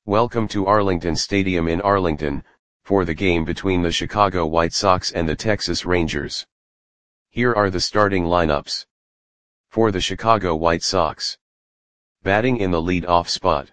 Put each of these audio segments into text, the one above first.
Welcome to Arlington Stadium in Arlington, for the game between the Chicago White Sox and the Texas Rangers. Here are the starting lineups. For the Chicago White Sox. Batting in the lead-off spot.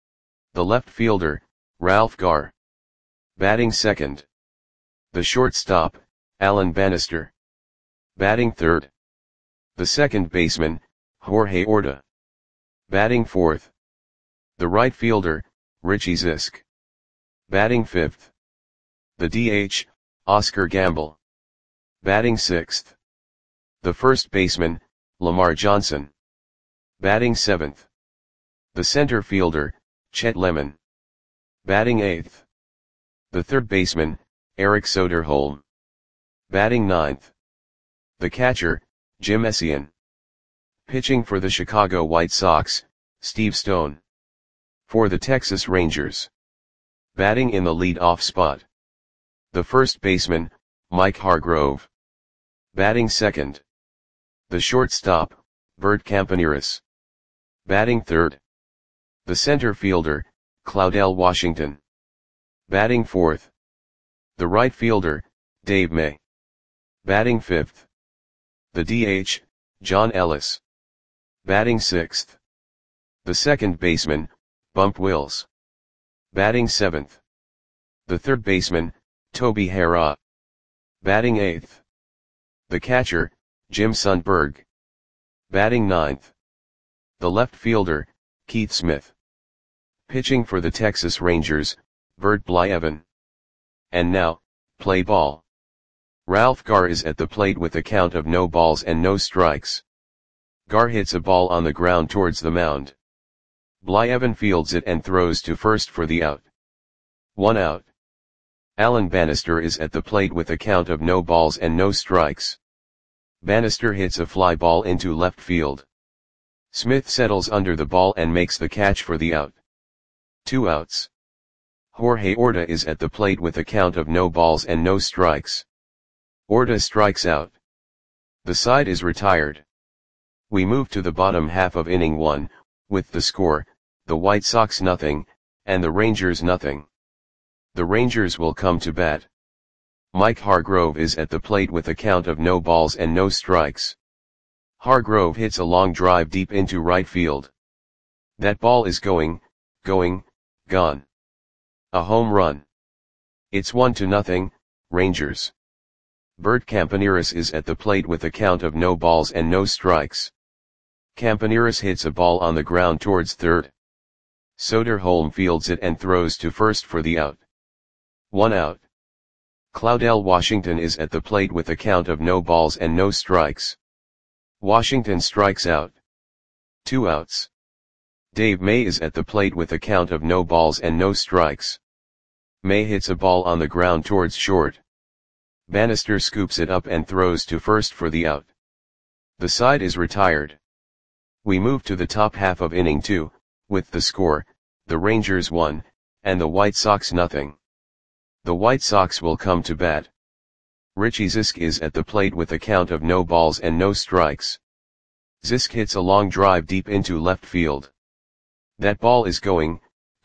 The left fielder, Ralph Garr. Batting second. The shortstop, Alan Bannister. Batting third. The second baseman, Jorge Orta. Batting fourth. The right fielder, Richie Zisk. Batting fifth. The DH, Oscar Gamble. Batting sixth. The first baseman, Lamar Johnson. Batting seventh. The center fielder, Chet Lemon. Batting eighth. The third baseman, Eric Soderholm. Batting ninth. The catcher, Jim Essien. Pitching for the Chicago White Sox, Steve Stone. For the Texas Rangers. Batting in the lead-off spot. The first baseman, Mike Hargrove. Batting second. The shortstop, Bert Campaneris. Batting third. The center fielder, Claudell Washington. Batting fourth. The right fielder, Dave May. Batting fifth. The DH, John Ellis. Batting sixth. The second baseman, Bump Wills. Batting seventh. The third baseman, Toby Harrah. Batting eighth. The catcher, Jim Sundberg. Batting ninth. The left fielder, Keith Smith. Pitching for the Texas Rangers, Bert Blyleven. And now, play ball. Ralph Garr is at the plate with a count of no balls and no strikes. Garr hits a ball on the ground towards the mound. Blyleven fields it and throws to first for the out. 1 out. Alan Bannister is at the plate with a count of no balls and no strikes. Bannister hits a fly ball into left field. Smith settles under the ball and makes the catch for the out. 2 outs. Jorge Orta is at the plate with a count of no balls and no strikes. Orta strikes out. The side is retired. We move to the bottom half of inning 1, with the score, the White Sox 0, and the Rangers 0. The Rangers will come to bat. Mike Hargrove is at the plate with a count of no balls and no strikes. Hargrove hits a long drive deep into right field. That ball is gone. A home run. It's 1-0, Rangers. Bert Campaneris is at the plate with a count of no balls and no strikes. Campaneris hits a ball on the ground towards third. Soderholm fields it and throws to first for the out. 1 out. Claudell Washington is at the plate with a count of no balls and no strikes. Washington strikes out. 2 outs. Dave May is at the plate with a count of no balls and no strikes. May hits a ball on the ground towards short. Bannister scoops it up and throws to first for the out. The side is retired. We move to the top half of inning 2, with the score, the Rangers 1, and the White Sox 0. The White Sox will come to bat. Richie Zisk is at the plate with a count of no balls and no strikes. Zisk hits a long drive deep into left field. That ball is gone.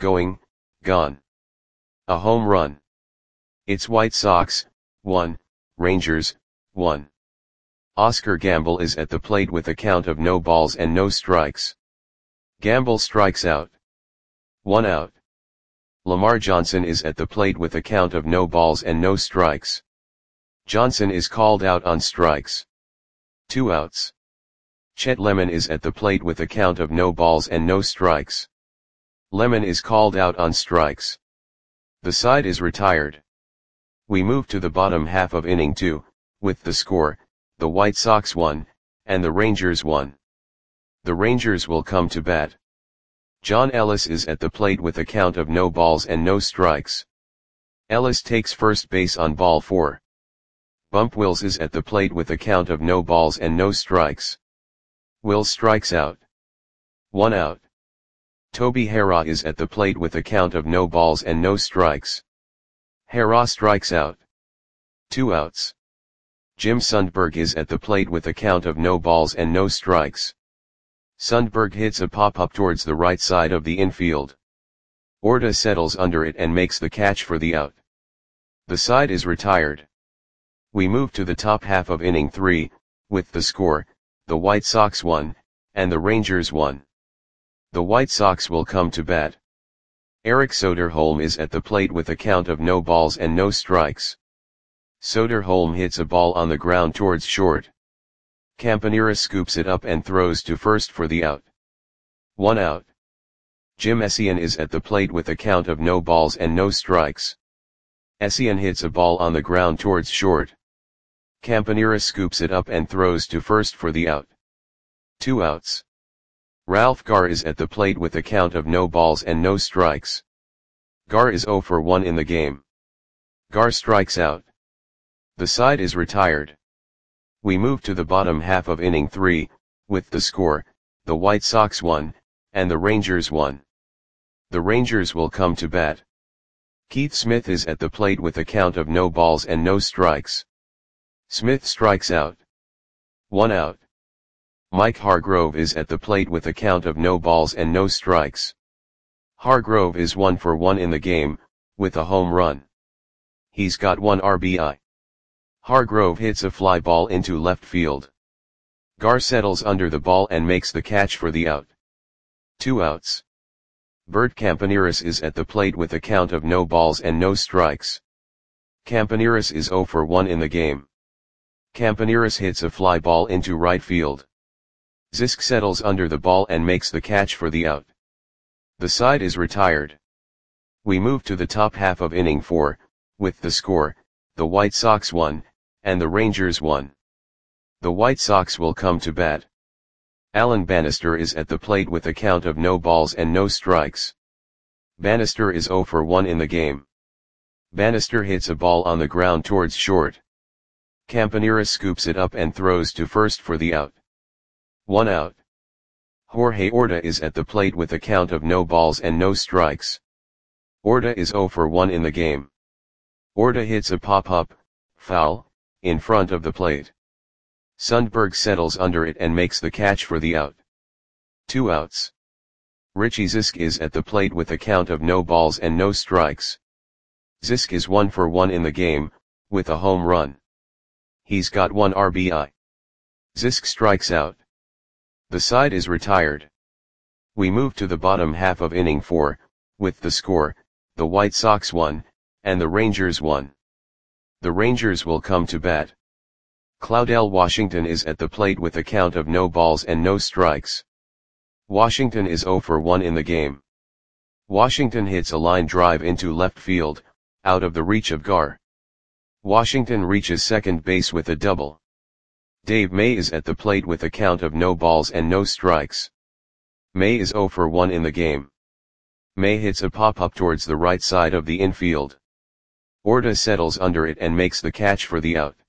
A home run. It's White Sox 1, Rangers 1. Oscar Gamble is at the plate with a count of no balls and no strikes. Gamble strikes out. 1 out. Lamar Johnson is at the plate with a count of no balls and no strikes. Johnson is called out on strikes. 2 outs. Chet Lemon is at the plate with a count of no balls and no strikes. Lemon is called out on strikes. The side is retired. We move to the bottom half of inning 2, with the score, the White Sox 1, and the Rangers 1. The Rangers will come to bat. John Ellis is at the plate with a count of no balls and no strikes. Ellis takes first base on ball 4. Bump Wills is at the plate with a count of no balls and no strikes. Wills strikes out. 1 out. Toby Harrah is at the plate with a count of no balls and no strikes. Harrah strikes out. 2 outs. Jim Sundberg is at the plate with a count of no balls and no strikes. Sundberg hits a pop-up towards the right side of the infield. Orta settles under it and makes the catch for the out. The side is retired. We move to the top half of inning 3, with the score, the White Sox 1, and the Rangers 1. The White Sox will come to bat. Eric Soderholm is at the plate with a count of no balls and no strikes. Soderholm hits a ball on the ground towards short. Campanera scoops it up and throws to first for the out. 1 out. Jim Essien is at the plate with a count of no balls and no strikes. Essien hits a ball on the ground towards short. Campanera scoops it up and throws to first for the out. 2 outs. Ralph Garr is at the plate with a count of no balls and no strikes. Garr is 0 for 1 in the game. Garr strikes out. The side is retired. We move to the bottom half of inning 3, with the score, the White Sox 1, and the Rangers 1. The Rangers will come to bat. Keith Smith is at the plate with a count of no balls and no strikes. Smith strikes out. 1 out. Mike Hargrove is at the plate with a count of no balls and no strikes. Hargrove is 1 for 1 in the game, with a home run. He's got 1 RBI. Hargrove hits a fly ball into left field. Garr settles under the ball and makes the catch for the out. 2 outs. Bert Campaneris is at the plate with a count of no balls and no strikes. Campaneris is 0 for 1 in the game. Campaneris hits a fly ball into right field. Zisk settles under the ball and makes the catch for the out. The side is retired. We move to the top half of inning 4, with the score, the White Sox 1, and the Rangers 1. The White Sox will come to bat. Alan Bannister is at the plate with a count of no balls and no strikes. Bannister is 0 for 1 in the game. Bannister hits a ball on the ground towards short. Campanera scoops it up and throws to first for the out. 1 out. Jorge Orta is at the plate with a count of no balls and no strikes. Orta is 0 for 1 in the game. Orta hits a pop-up, foul, in front of the plate. Sundberg settles under it and makes the catch for the out. 2 outs. Richie Zisk is at the plate with a count of no balls and no strikes. Zisk is 1 for 1 in the game, with a home run. He's got 1 RBI. Zisk strikes out. The side is retired. We move to the bottom half of inning 4, with the score, the White Sox 1, and the Rangers 1. The Rangers will come to bat. Claudel Washington is at the plate with a count of no balls and no strikes. Washington is 0 for 1 in the game. Washington hits a line drive into left field, out of the reach of Garr. Washington reaches second base with a double. Dave May is at the plate with a count of no balls and no strikes. May is 0 for 1 in the game. May hits a pop-up towards the right side of the infield. Orta settles under it and makes the catch for the out.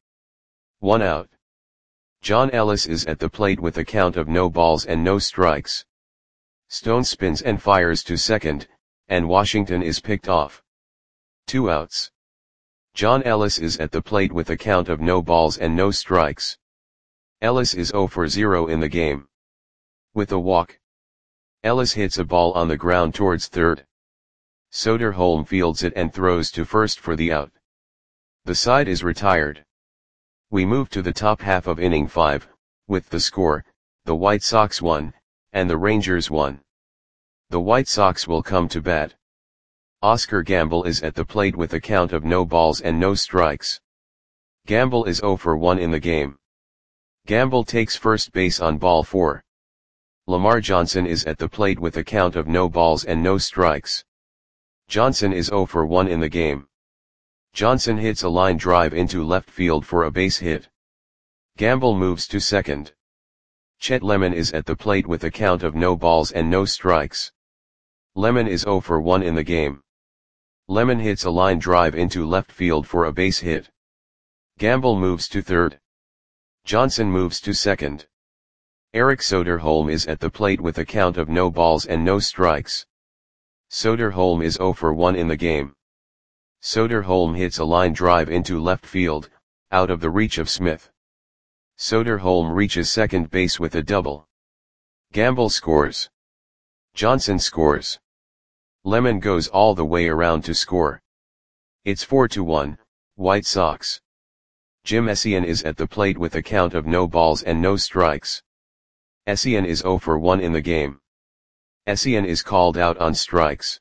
1 out. John Ellis is at the plate with a count of no balls and no strikes. Stone spins and fires to second, and Washington is picked off. 2 outs. John Ellis is at the plate with a count of no balls and no strikes. Ellis is 0 for 0 in the game. With a walk. Ellis hits a ball on the ground towards third. Soderholm fields it and throws to first for the out. The side is retired. We move to the top half of inning 5, with the score, the White Sox 1, and the Rangers 1. The White Sox will come to bat. Oscar Gamble is at the plate with a count of no balls and no strikes. Gamble is 0 for 1 in the game. Gamble takes first base on ball 4. Lamar Johnson is at the plate with a count of no balls and no strikes. Johnson is 0 for 1 in the game. Johnson hits a line drive into left field for a base hit. Gamble moves to second. Chet Lemon is at the plate with a count of no balls and no strikes. Lemon is 0 for 1 in the game. Lemon hits a line drive into left field for a base hit. Gamble moves to third. Johnson moves to second. Eric Soderholm is at the plate with a count of no balls and no strikes. Soderholm is 0 for 1 in the game. Soderholm hits a line drive into left field, out of the reach of Smith. Soderholm reaches second base with a double. Gamble scores. Johnson scores. Lemon goes all the way around to score. It's 4-1, White Sox. Jim Essien is at the plate with a count of no balls and no strikes. Essien is 0 for 1 in the game. Essien is called out on strikes.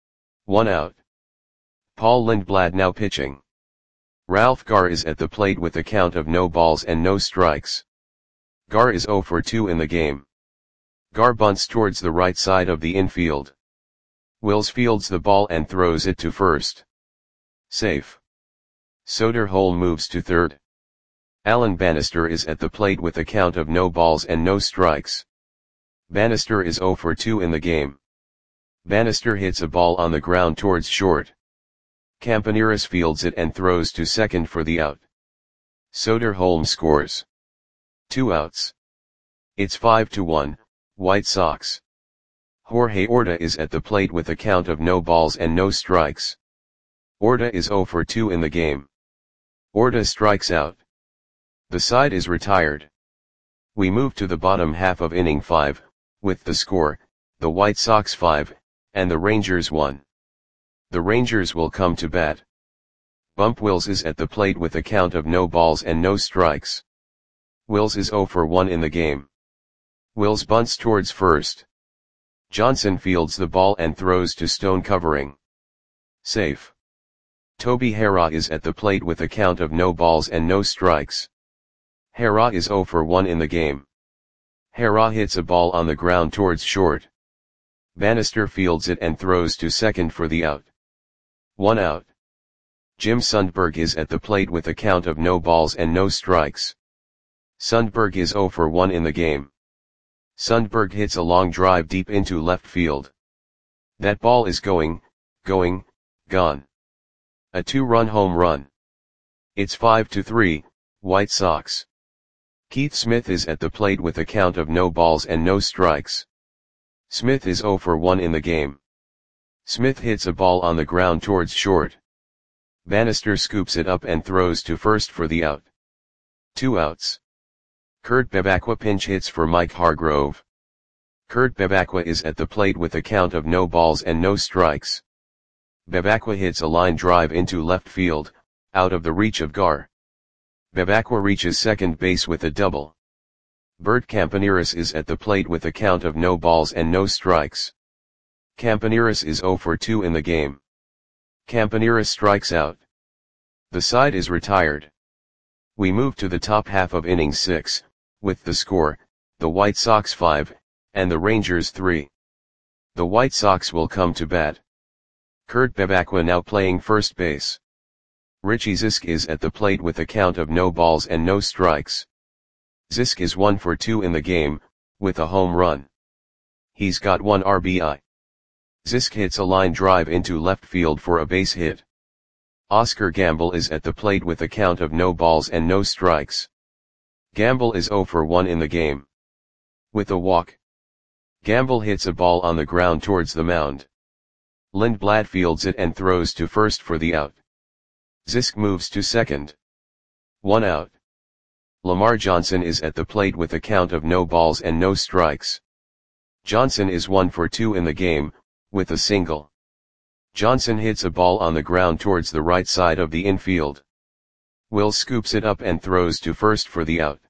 1 out. Paul Lindblad now pitching. Ralph Garr is at the plate with a count of no balls and no strikes. Garr is 0 for 2 in the game. Garr bunts towards the right side of the infield. Wills fields the ball and throws it to first. Safe. Soderholm moves to third. Alan Bannister is at the plate with a count of no balls and no strikes. Bannister is 0 for 2 in the game. Bannister hits a ball on the ground towards short. Campaneris fields it and throws to second for the out. Soderholm scores. 2 outs. It's 5-1, White Sox. Jorge Orta is at the plate with a count of no balls and no strikes. Orta is 0 for 2 in the game. Orta strikes out. The side is retired. We move to the bottom half of inning 5, with the score, the White Sox 5, and the Rangers 1. The Rangers will come to bat. Bump Wills is at the plate with a count of no balls and no strikes. Wills is 0 for 1 in the game. Wills bunts towards first. Johnson fields the ball and throws to Stone covering. Safe. Toby Harrah is at the plate with a count of no balls and no strikes. Harrah is 0 for 1 in the game. Harrah hits a ball on the ground towards short. Bannister fields it and throws to second for the out. 1 out. Jim Sundberg is at the plate with a count of no balls and no strikes. Sundberg is 0 for 1 in the game. Sundberg hits a long drive deep into left field. That ball is gone. A 2-run home run. It's 5-3, White Sox. Keith Smith is at the plate with a count of no balls and no strikes. Smith is 0 for 1 in the game. Smith hits a ball on the ground towards short. Bannister scoops it up and throws to first for the out. 2 outs. Kurt Bevacqua pinch hits for Mike Hargrove. Kurt Bevacqua is at the plate with a count of no balls and no strikes. Bevacqua hits a line drive into left field, out of the reach of Garr. Bevacqua reaches second base with a double. Bert Campaneris is at the plate with a count of no balls and no strikes. Campaneris is 0 for 2 in the game. Campaneris strikes out. The side is retired. We move to the top half of inning 6, with the score, the White Sox 5, and the Rangers 3. The White Sox will come to bat. Kurt Bevacqua now playing first base. Richie Zisk is at the plate with a count of no balls and no strikes. Zisk is 1 for 2 in the game, with a home run. He's got 1 RBI. Zisk hits a line drive into left field for a base hit. Oscar Gamble is at the plate with a count of no balls and no strikes. Gamble is 0 for 1 in the game. With a walk. Gamble hits a ball on the ground towards the mound. Lindblad fields it and throws to first for the out. Zisk moves to second. 1 out. Lamar Johnson is at the plate with a count of no balls and no strikes. Johnson is 1 for 2 in the game, with a single. Johnson hits a ball on the ground towards the right side of the infield. Wills scoops it up and throws to first for the out.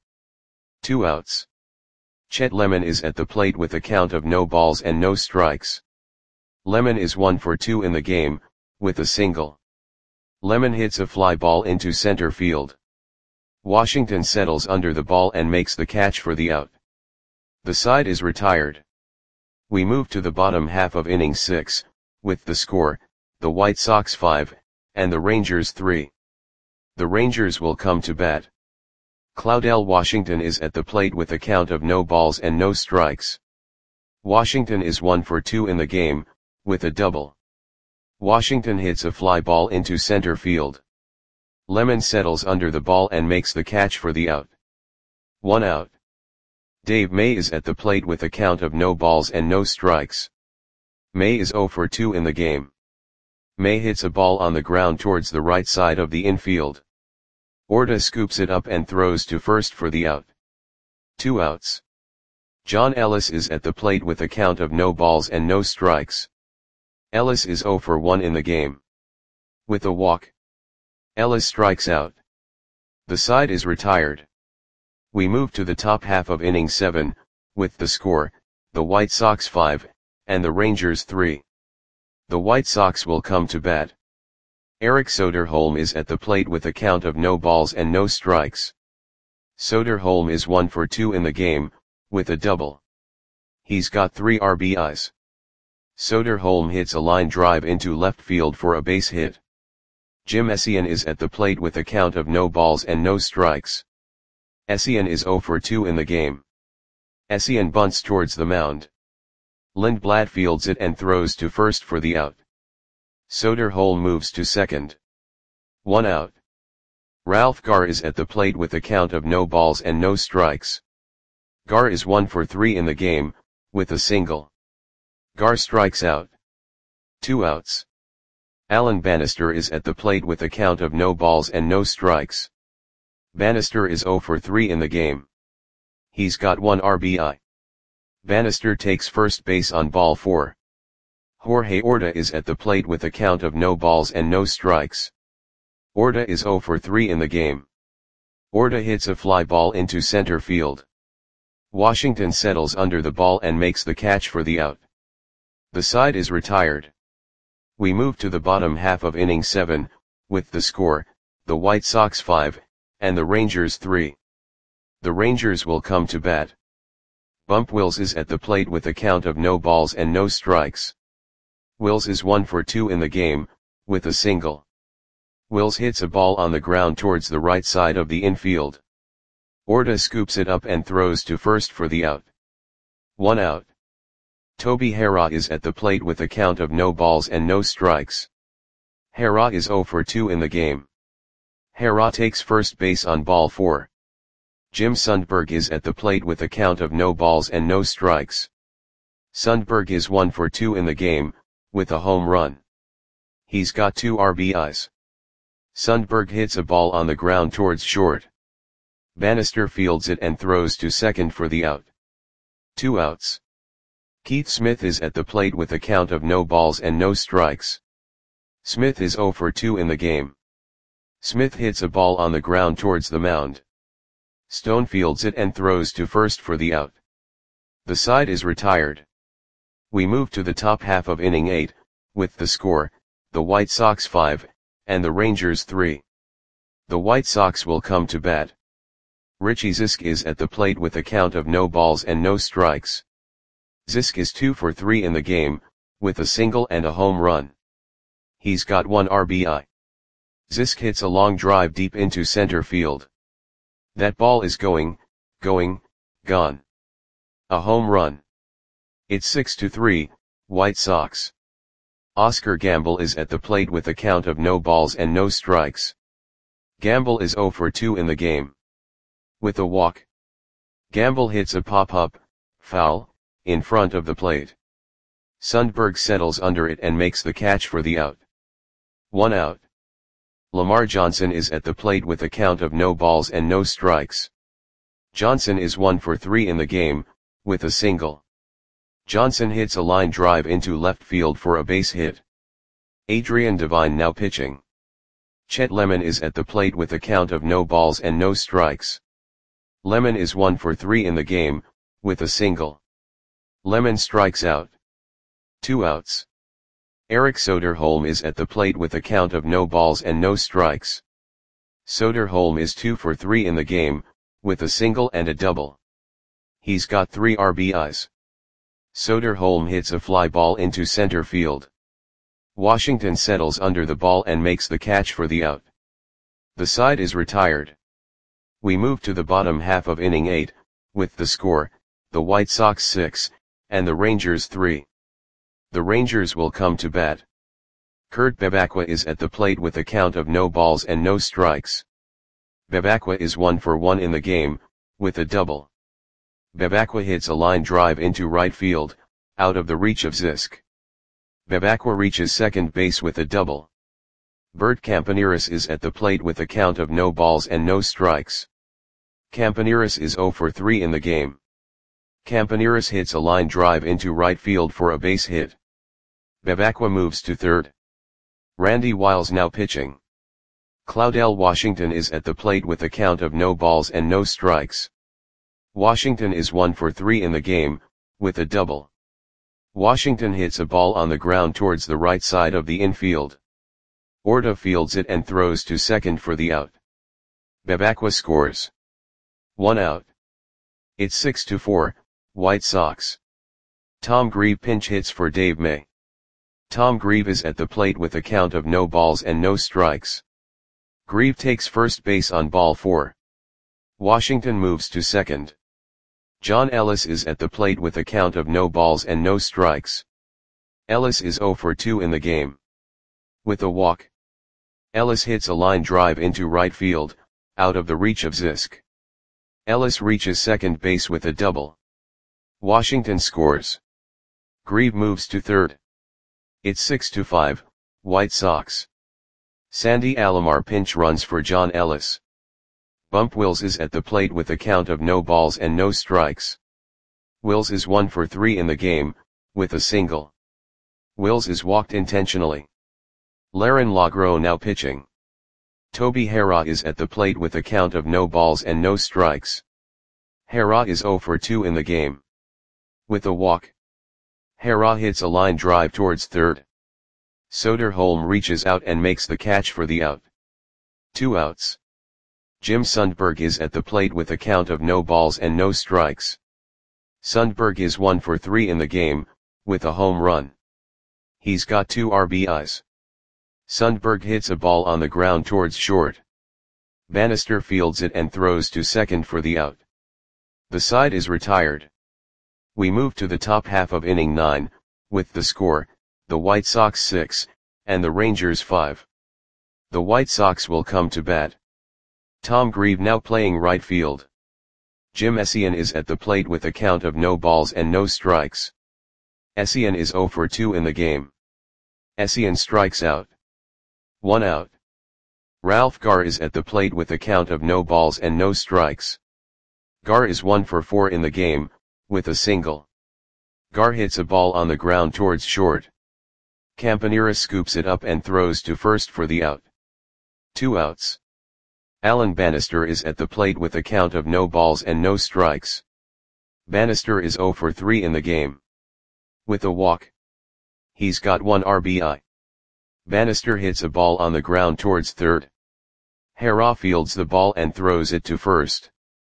2 outs. Chet Lemon is at the plate with a count of no balls and no strikes. Lemon is 1 for 2 in the game, with a single. Lemon hits a fly ball into center field. Washington settles under the ball and makes the catch for the out. The side is retired. We move to the bottom half of inning 6, with the score, the White Sox 5, and the Rangers 3. The Rangers will come to bat. Claudell Washington is at the plate with a count of no balls and no strikes. Washington is 1 for 2 in the game, with a double. Washington hits a fly ball into center field. Lemon settles under the ball and makes the catch for the out. 1 out. Dave May is at the plate with a count of no balls and no strikes. May is 0 for 2 in the game. May hits a ball on the ground towards the right side of the infield. Orta scoops it up and throws to first for the out. 2 outs. John Ellis is at the plate with a count of no balls and no strikes. Ellis is 0 for 1 in the game. With a walk, Ellis strikes out. The side is retired. We move to the top half of inning 7, with the score, the White Sox 5, and the Rangers 3. The White Sox will come to bat. Eric Soderholm is at the plate with a count of no balls and no strikes. Soderholm is 1 for 2 in the game, with a double. He's got 3 RBIs. Soderholm hits a line drive into left field for a base hit. Jim Essien is at the plate with a count of no balls and no strikes. Essien is 0 for 2 in the game. Essien bunts towards the mound. Lindblad fields it and throws to first for the out. Soderholm moves to second. 1 out. Ralph Garr is at the plate with a count of no balls and no strikes. Garr is 1 for 3 in the game, with a single. Garr strikes out. 2 outs. Alan Bannister is at the plate with a count of no balls and no strikes. Bannister is 0 for 3 in the game. He's got 1 RBI. Bannister takes first base on ball 4. Jorge Orta is at the plate with a count of no balls and no strikes. Orta is 0 for 3 in the game. Orta hits a fly ball into center field. Washington settles under the ball and makes the catch for the out. The side is retired. We move to the bottom half of inning 7, with the score, the White Sox 5, and the Rangers 3. The Rangers will come to bat. Bump Wills is at the plate with a count of no balls and no strikes. Wills is 1 for 2 in the game, with a single. Wills hits a ball on the ground towards the right side of the infield. Orta scoops it up and throws to first for the out. 1 out. Toby Harrah is at the plate with a count of no balls and no strikes. Harrah is 0 for 2 in the game. Harrah takes first base on ball 4. Jim Sundberg is at the plate with a count of no balls and no strikes. Sundberg is 1 for 2 in the game, with a home run. He's got 2 RBIs. Sundberg hits a ball on the ground towards short. Bannister fields it and throws to second for the out. 2 outs. Keith Smith is at the plate with a count of no balls and no strikes. Smith is 0 for 2 in the game. Smith hits a ball on the ground towards the mound. Stone fields it and throws to first for the out. The side is retired. We move to the top half of inning 8, with the score, the White Sox 5, and the Rangers 3. The White Sox will come to bat. Richie Zisk is at the plate with a count of no balls and no strikes. Zisk is 2 for 3 in the game, with a single and a home run. He's got 1 RBI. Zisk hits a long drive deep into center field. That ball is gone. A home run. It's 6-3, White Sox. Oscar Gamble is at the plate with a count of no balls and no strikes. Gamble is 0 for 2 in the game. With a walk, Gamble hits a pop-up, foul, in front of the plate. Sundberg settles under it and makes the catch for the out. 1 out. Lamar Johnson is at the plate with a count of no balls and no strikes. Johnson is 1 for 3 in the game, with a single. Johnson hits a line drive into left field for a base hit. Adrian Devine now pitching. Chet Lemon is at the plate with a count of no balls and no strikes. Lemon is 1 for 3 in the game, with a single. Lemon strikes out. 2 outs. Eric Soderholm is at the plate with a count of no balls and no strikes. Soderholm is 2 for 3 in the game, with a single and a double. He's got 3 RBIs. Soderholm hits a fly ball into center field. Washington settles under the ball and makes the catch for the out. The side is retired. We move to the bottom half of inning 8, with the score, the White Sox 6, and the Rangers 3. The Rangers will come to bat. Kurt Bevacqua is at the plate with a count of no balls and no strikes. Bevacqua is 1 for 1 in the game, with a double. Bevacqua hits a line drive into right field, out of the reach of Zisk. Bevacqua reaches second base with a double. Bert Campaneris is at the plate with a count of no balls and no strikes. Campaneris is 0 for 3 in the game. Campaneris hits a line drive into right field for a base hit. Bevacqua moves to third. Randy Wiles now pitching. Cloudell Washington is at the plate with a count of no balls and no strikes. Washington is 1 for 3 in the game, with a double. Washington hits a ball on the ground towards the right side of the infield. Orta fields it and throws to second for the out. Bevacqua scores. 1 out. It's 6-4, White Sox. Tom Grieve pinch hits for Dave May. Tom Grieve is at the plate with a count of no balls and no strikes. Grieve takes first base on ball 4. Washington moves to second. John Ellis is at the plate with a count of no balls and no strikes. Ellis is 0 for 2 in the game. With a walk. Ellis hits a line drive into right field, out of the reach of Zisk. Ellis reaches second base with a double. Washington scores. Grieve moves to third. It's 6-5, White Sox. Sandy Alomar pinch runs for John Ellis. Bump Wills is at the plate with a count of no balls and no strikes. Wills is 1 for 3 in the game, with a single. Wills is walked intentionally. Laren Lagro now pitching. Toby Harrah is at the plate with a count of no balls and no strikes. Harrah is 0 for 2 in the game. With a walk. Harrah hits a line drive towards third. Soderholm reaches out and makes the catch for the out. 2 outs. Jim Sundberg is at the plate with a count of no balls and no strikes. Sundberg is 1 for 3 in the game, with a home run. He's got 2 RBIs. Sundberg hits a ball on the ground towards short. Bannister fields it and throws to second for the out. The side is retired. We move to the top half of inning 9, with the score, the White Sox 6, and the Rangers 5. The White Sox will come to bat. Tom Grieve now playing right field. Jim Essien is at the plate with a count of no balls and no strikes. Essien is 0 for 2 in the game. Essien strikes out. 1 out. Ralph Garr is at the plate with a count of no balls and no strikes. Garr is 1 for 4 in the game, with a single. Garr hits a ball on the ground towards short. Campanera scoops it up and throws to first for the out. 2 outs. Alan Bannister is at the plate with a count of no balls and no strikes. Bannister is 0 for 3 in the game. With a walk. He's got 1 RBI. Bannister hits a ball on the ground towards third. Harrah fields the ball and throws it to first.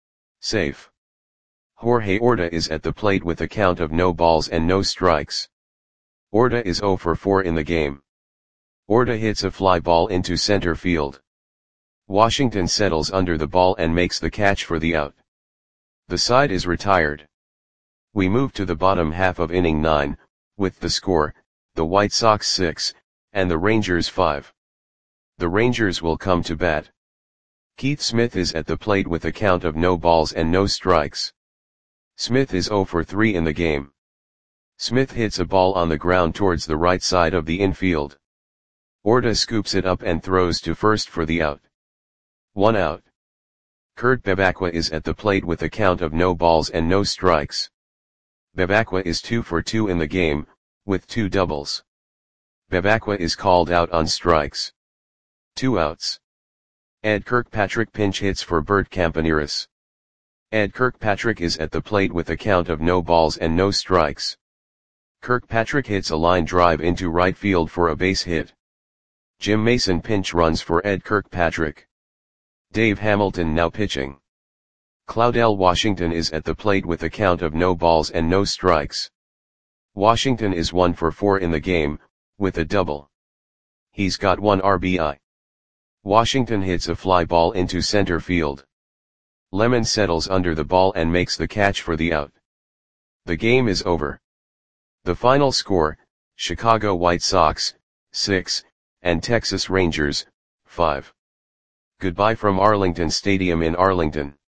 Safe. Jorge Orta is at the plate with a count of no balls and no strikes. Orta is 0 for 4 in the game. Orta hits a fly ball into center field. Washington settles under the ball and makes the catch for the out. The side is retired. We move to the bottom half of inning 9, with the score, the White Sox 6, and the Rangers 5. The Rangers will come to bat. Keith Smith is at the plate with a count of no balls and no strikes. Smith is 0 for 3 in the game. Smith hits a ball on the ground towards the right side of the infield. Orta scoops it up and throws to first for the out. 1 out. Kurt Bevacqua is at the plate with a count of no balls and no strikes. Bevacqua is 2 for 2 in the game, with 2 doubles. Bevacqua is called out on strikes. 2 outs. Ed Kirkpatrick pinch hits for Bert Campaneris. Ed Kirkpatrick is at the plate with a count of no balls and no strikes. Kirkpatrick hits a line drive into right field for a base hit. Jim Mason pinch runs for Ed Kirkpatrick. Dave Hamilton now pitching. Cloudell Washington is at the plate with a count of no balls and no strikes. Washington is 1 for 4 in the game, with a double. He's got 1 RBI. Washington hits a fly ball into center field. Lemon settles under the ball and makes the catch for the out. The game is over. The final score, Chicago White Sox, 6, and Texas Rangers, 5. Goodbye from Arlington Stadium in Arlington.